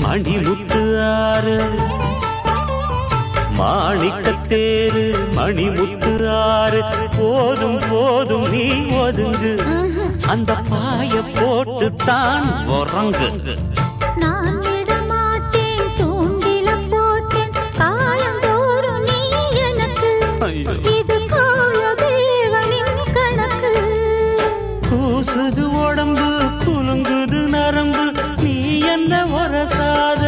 மணிமுத்து ஆறு மாணிக்கத்தேரு மணிமுத்து ஆறு போதும் போதும் நீ ஒதுங்கு அந்த பாய போட்டு தான் உறங்கு நான் விடமாட்டேன் தூண்டில போட்டேன் காலந்தோறும் நீ எனக்கு இது கோல தேவனின் கணக்கு கூசுது உடம்பு குலுங்குது நரம்பு நீ என்ன உரசாத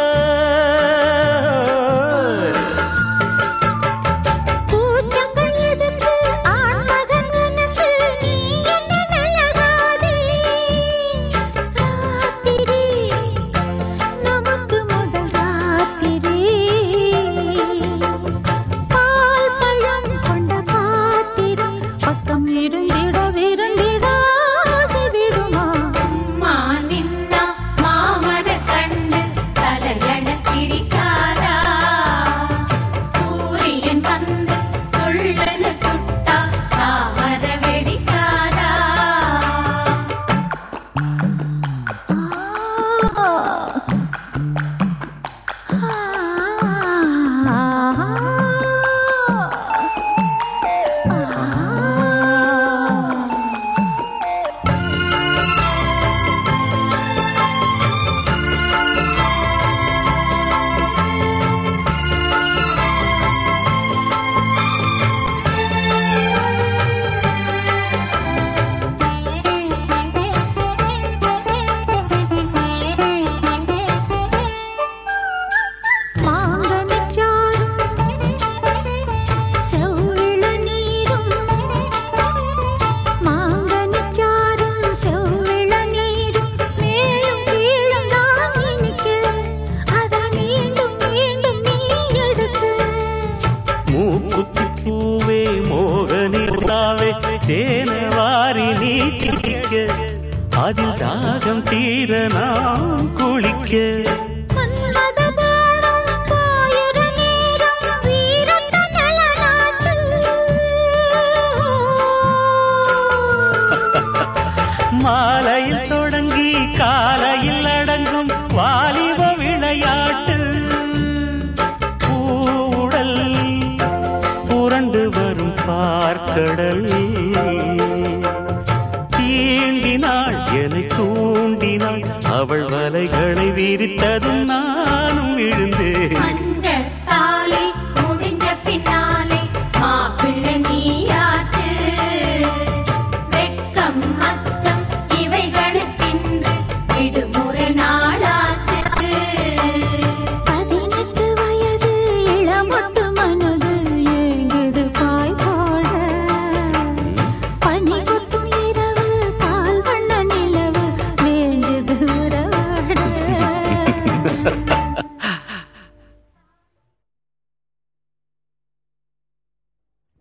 தேனவாரி நீ கிளிக்க அதில் தாகம் தீர நாம் குளிக்க மாலையில் தொடங்கி காலையில் அடங்கும் வாலிப விளையாட்டு பூவுடல் புரண்டு வரும் பார்க்கடல் தீண்டினாள் என்னை தூண்டினாள் அவள் வலைகளை விரித்ததும் நானும் விழுந்தேன்